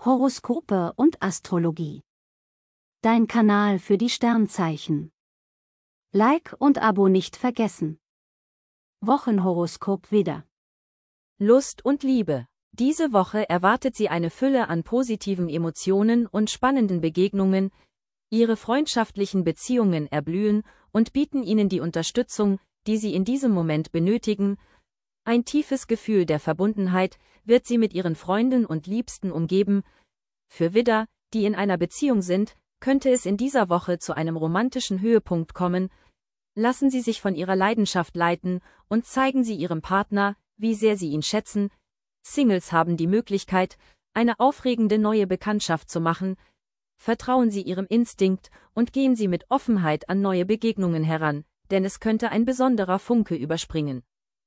Horoskope und Astrologie. Dein Kanal für die Sternzeichen. Like und Abo nicht vergessen. Wochenhoroskop Widder. Lust und Liebe. Diese Woche erwartet Sie eine Fülle an positiven Emotionen und spannenden Begegnungen. Ihre freundschaftlichen Beziehungen erblühen und bieten Ihnen die Unterstützung, die Sie in diesem Moment benötigen. Ein tiefes Gefühl der Verbundenheit wird Sie mit Ihren Freunden und Liebsten umgeben. Für Widder, die in einer Beziehung sind, könnte es in dieser Woche zu einem romantischen Höhepunkt kommen. Lassen Sie sich von Ihrer Leidenschaft leiten und zeigen Sie Ihrem Partner, wie sehr Sie ihn schätzen. Singles haben die Möglichkeit, eine aufregende neue Bekanntschaft zu machen. Vertrauen Sie Ihrem Instinkt und gehen Sie mit Offenheit an neue Begegnungen heran, denn es könnte ein besonderer Funke überspringen.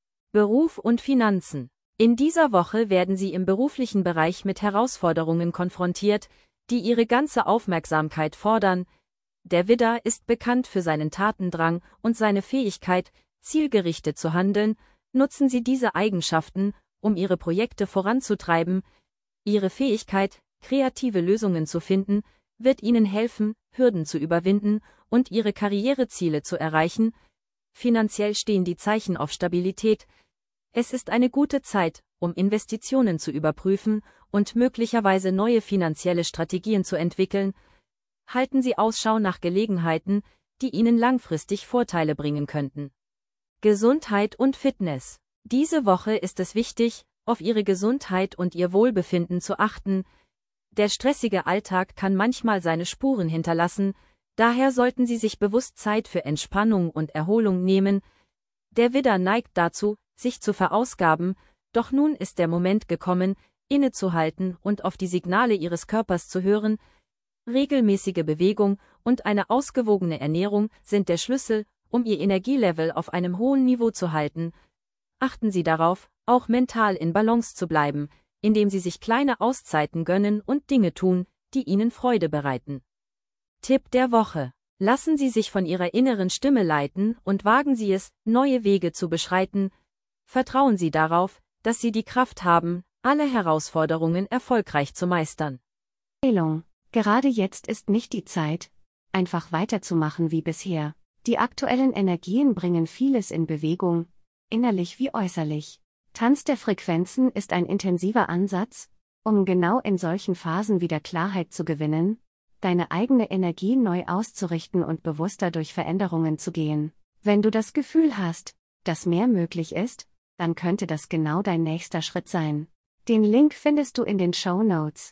Beruf und Finanzen. In dieser Woche werden Sie im beruflichen Bereich mit Herausforderungen konfrontiert, die Ihre ganze Aufmerksamkeit fordern. Der Widder ist bekannt für seinen Tatendrang und seine Fähigkeit, zielgerichtet zu handeln. Nutzen Sie diese Eigenschaften, um Ihre Projekte voranzutreiben. Ihre Fähigkeit, kreative Lösungen zu finden, wird Ihnen helfen, Hürden zu überwinden und Ihre Karriereziele zu erreichen. Finanziell stehen die Zeichen auf Stabilität. Es ist eine gute Zeit, um Investitionen zu überprüfen und möglicherweise neue finanzielle Strategien zu entwickeln. Halten Sie Ausschau nach Gelegenheiten, die Ihnen langfristig Vorteile bringen könnten. Gesundheit und Fitness. Diese Woche ist es wichtig, auf Ihre Gesundheit und Ihr Wohlbefinden zu achten. Der stressige Alltag kann manchmal seine Spuren hinterlassen, daher sollten Sie sich bewusst Zeit für Entspannung und Erholung nehmen. Der Widder neigt dazu, sich zu verausgaben, doch nun ist der Moment gekommen, innezuhalten und auf die Signale Ihres Körpers zu hören. Regelmäßige Bewegung und eine ausgewogene Ernährung sind der Schlüssel, um Ihr Energielevel auf einem hohen Niveau zu halten. Achten Sie darauf, auch mental in Balance zu bleiben, indem Sie sich kleine Auszeiten gönnen und Dinge tun, die Ihnen Freude bereiten. Tipp der Woche. Lassen Sie sich von Ihrer inneren Stimme leiten und wagen Sie es, neue Wege zu beschreiten. Vertrauen Sie darauf, dass Sie die Kraft haben, alle Herausforderungen erfolgreich zu meistern. Empfehlung. Gerade jetzt ist nicht die Zeit, einfach weiterzumachen wie bisher. Die aktuellen Energien bringen vieles in Bewegung, innerlich wie äußerlich. Tanz der Frequenzen ist ein intensiver Ansatz, um genau in solchen Phasen wieder Klarheit zu gewinnen, deine eigene Energie neu auszurichten und bewusster durch Veränderungen zu gehen. Wenn du das Gefühl hast, dass mehr möglich ist, dann könnte das genau dein nächster Schritt sein. Den Link findest du in den Shownotes.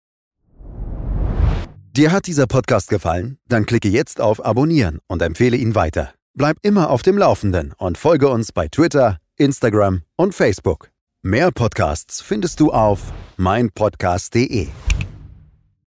Dir hat dieser Podcast gefallen? Dann klicke jetzt auf Abonnieren und empfehle ihn weiter. Bleib immer auf dem Laufenden und folge uns bei Twitter, Instagram und Facebook. Mehr Podcasts findest du auf meinpodcast.de.